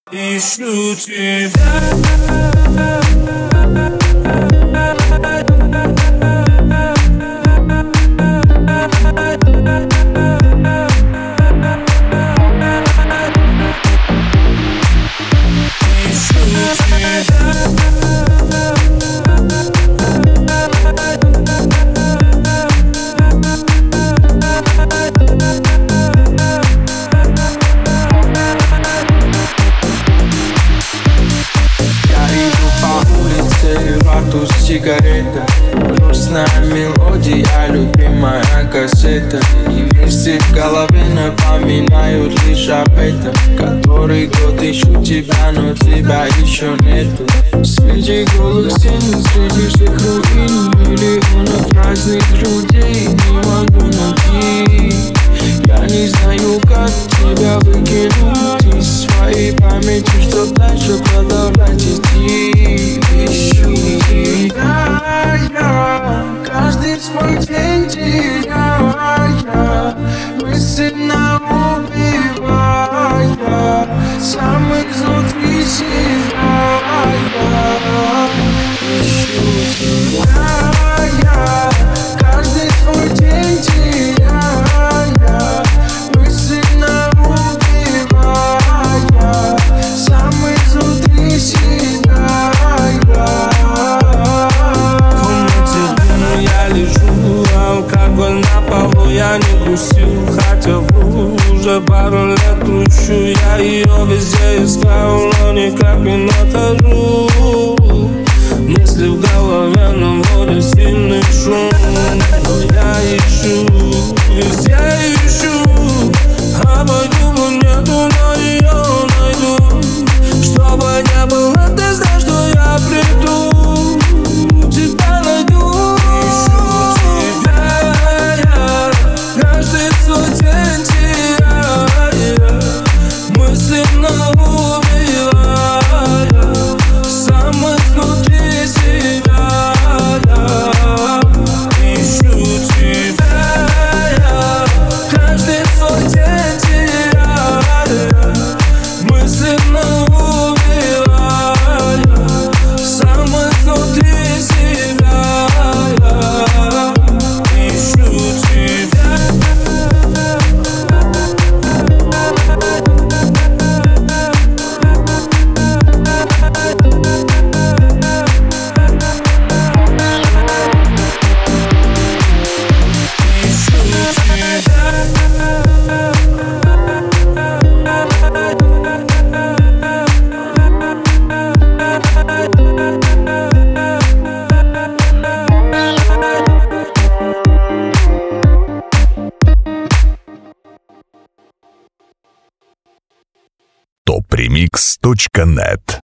Ищу тебя. Сигарета, грустная мелодия, любимая кассета. И мысли в голове напоминают лишь об этом. Который год ищу тебя, но тебя еще нету. Среди голых стен, среди всех руин, миллионов разных людей не могу найти. Я не знаю, как тебя выкинуть из своей памяти, чтоб дальше продолжать идти. Ищу тебя, я каждый свой день теряя, мысленно убивая, сам изнутри себя. Ищу тебя, я каждый свой день теряя, мысленно убивая, сам изнутри себя. В комнате дыму я лежу, алкоголь на полу, я не грустил, хотя уже пару лет кручу. Я ее везде искал, но никак не нахожу. Мысли в голове, но вроде сильный шум. Но я ищу, везде ищу, а по-другому нету, но ее найду. Чтобы не было, ты знаешь, что я приду, тебя найду. Ищу тебя, я каждый свой день теряя, мысленно убивая, сам изнутри себя. Ищу тебя, я каждый свой день теряя, мысленно убивая, сам изнутри себя. Ищу тебя. topremix.net